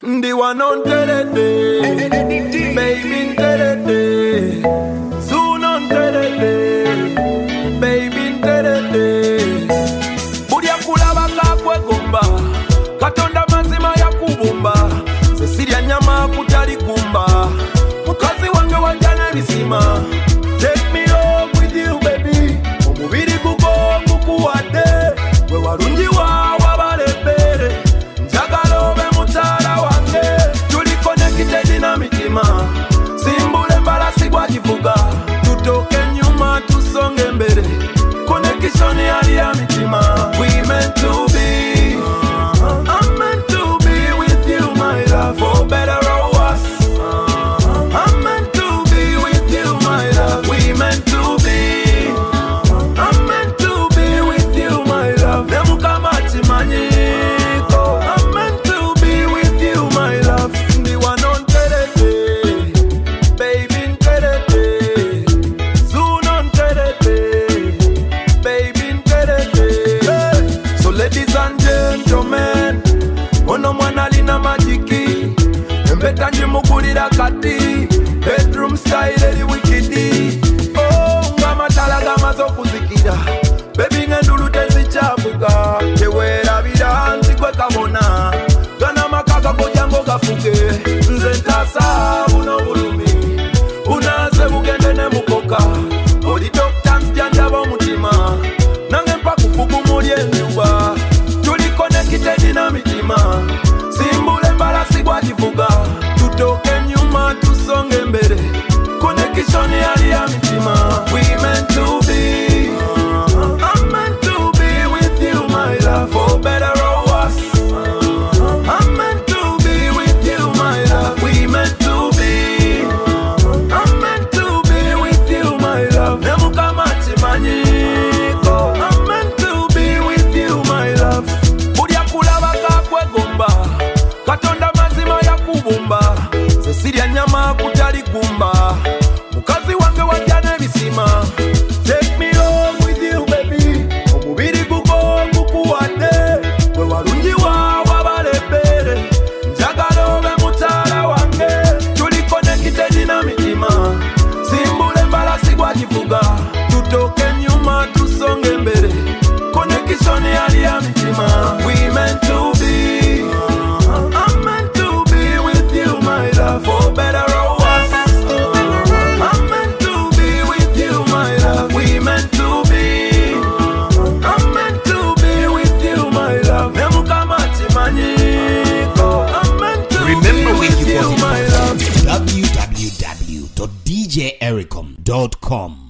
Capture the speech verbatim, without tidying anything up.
The one on Terete, baby Terete, soon on Terete, baby Terete. Budia kula baka kwe gumba, katonda mazima ya kubumba. Cecilia nyama kutari kumba, mukazi wange wajana bisima. Take me home with you baby, omubiri gugo gukuwade, we warunji wa wabalebere, njagalo be mutara wange, tuli connected na mitima, simbule mbalasi gwa jivuga, tutoke nyuma tusonge mbele, connection yali ya mitima. We meant to be, I'm meant to be with you my love, for better or worse. I'm meant to be with you my love, we meant to be, I'm meant to be with you my love, nemuka machimanyiko. I'm meant to be with you my love, the one on Terete, baby Terete, soon on Terete, baby Terete. Hey. So ladies and gentlemen, ono mwana lina majiki, mbeta njimugulira kati, bedroom style eri wikidi. Oh, ngama talaga mazo kuzikida, baby ngendulu tezichabuka, tewera bida nzikwe kabona, gana makaka kojango gafuge, nze ntasa buno bulumi, unaze bugende ne mukoka, oli doctor nzjanjaba omutima, nange mpa kupugumulya enjuba, tuli connected na mitima, simbule mbalasi gwa jivuga, tutoke nyuma tusonge mbele, connection yali ya mitima. We meant to be, I'm meant to be with you my love, for better or worse. I'm meant to be with you my love, we meant to be, I'm meant to be with you my love, nemuka machimanyiko. I'm meant to be with you my love. Budia kulaba kakwe gumba, katonda mazima ya kubumba, Cecilia nyama kutari kumba, mukazi wange wajane bisima. Take me home with you baby, omubiri gugo gukuwade, we warunji wa wabalebere, njagalo be mutara wange, tuli connected na mitima, simbule mbalasi gwa jivuga, tutoke nyuma tusonge mbele, connection yali ya mitima. We meant to be, I'm meant to be with you my love, for better or worse. I'm meant to be with you my love, we meant to be, I'm meant to be with you my love, nemuka machimanyiko. I'm meant to Remember be where with you you got it my from. love. w w w dot d j ericom dot com